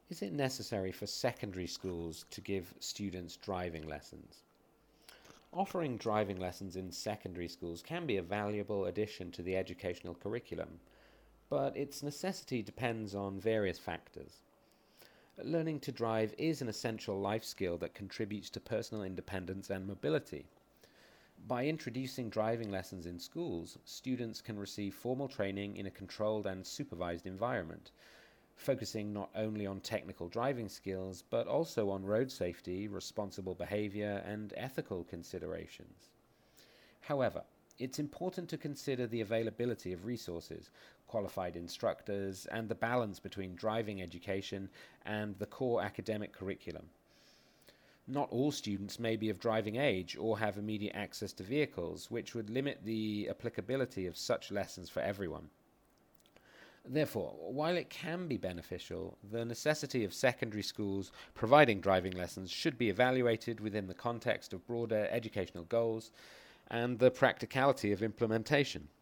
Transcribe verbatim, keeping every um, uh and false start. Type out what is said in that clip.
Is it necessary for secondary schools to give students driving lessons? Offering driving lessons in secondary schools can be a valuable addition to the educational curriculum, but its necessity depends on various factors. Learning to drive is an essential life skill that contributes to personal independence and mobility. By introducing driving lessons in schools, students can receive formal training in a controlled and supervised environment, focusing not only on technical driving skills, but also on road safety, responsible behavior, and ethical considerations. However, it's important to consider the availability of resources, qualified instructors, and the balance between driving education and the core academic curriculum. Not all students may be of driving age or have immediate access to vehicles, which would limit the applicability of such lessons for everyone. Therefore, while it can be beneficial, the necessity of secondary schools providing driving lessons should be evaluated within the context of broader educational goals and the practicality of implementation.